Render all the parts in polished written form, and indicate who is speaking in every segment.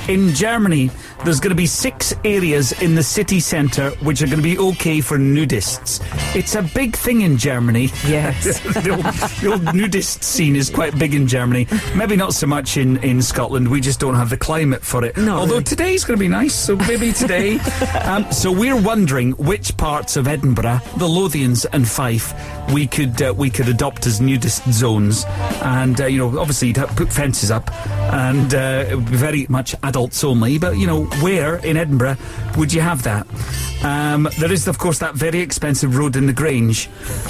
Speaker 1: In Germany, there's going to be 6 areas in the city centre which are going to be okay for nudists. It's a big thing in Germany.
Speaker 2: Yes.
Speaker 1: the old nudist scene is quite big in Germany. Maybe not so much in Scotland. We just don't have the climate for it.
Speaker 2: No,
Speaker 1: although
Speaker 2: really.
Speaker 1: today's going to be nice, so maybe today. So we're wondering which parts of Edinburgh, the Lothians and Fife, we could adopt as nudist zones. And, obviously you'd put fences up and it would be very much adults only. But, where in Edinburgh would you have that? There is, of course, that very expensive road in the Grange,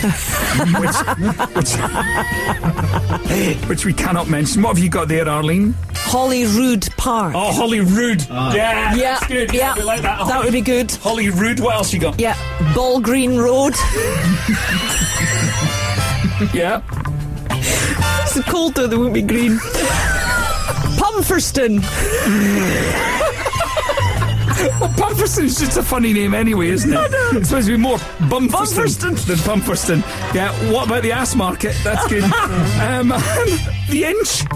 Speaker 1: which we cannot mention. What have you got there, Arlene?
Speaker 2: Holyrood Park.
Speaker 1: Oh, Holyrood. Yeah, that's good.
Speaker 2: Yeah,
Speaker 1: we like that.
Speaker 2: That would be good.
Speaker 1: Holyrood. What else you got?
Speaker 2: Yeah, Ball Green Road.
Speaker 1: Yeah.
Speaker 2: It's cold though, they won't be green. Pumferston.
Speaker 1: Well, Pumferston's just a funny name anyway, isn't it? It's supposed to be more Bumferston than Pumferston. Yeah, what about the ass market? That's good. The Inch.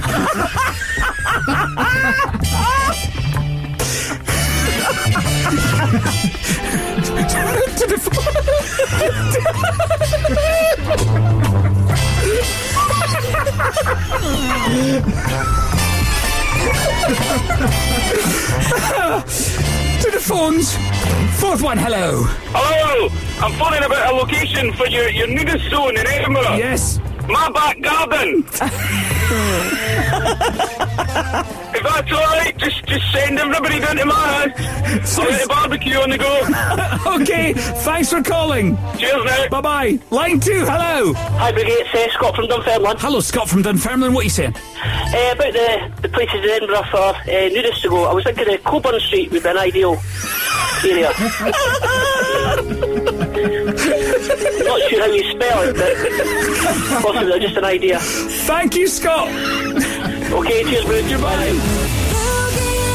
Speaker 1: To the to the phones. Fourth one, hello.
Speaker 3: Hello, I'm phoning about a location for your nudist zone in Edinburgh.
Speaker 1: Yes.
Speaker 3: My back garden. If that's alright, just send everybody down to my house. I'll get a barbecue on the go.
Speaker 1: Okay, thanks for calling.
Speaker 3: Cheers now.
Speaker 1: Bye-bye. Line 2, hello.
Speaker 4: Hi, Brigade, it's Scott from Dunfermline.
Speaker 1: Hello, Scott from Dunfermline. What are you saying?
Speaker 4: About the places in Edinburgh for nudists to go, I was thinking Coburn Street would be an ideal area. Not sure how you spell it, but possibly just an idea.
Speaker 1: Thank you, Scott.
Speaker 4: Okay, cheers, bro.
Speaker 1: Goodbye.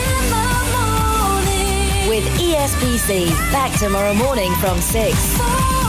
Speaker 5: With ESPC, back tomorrow morning from 6.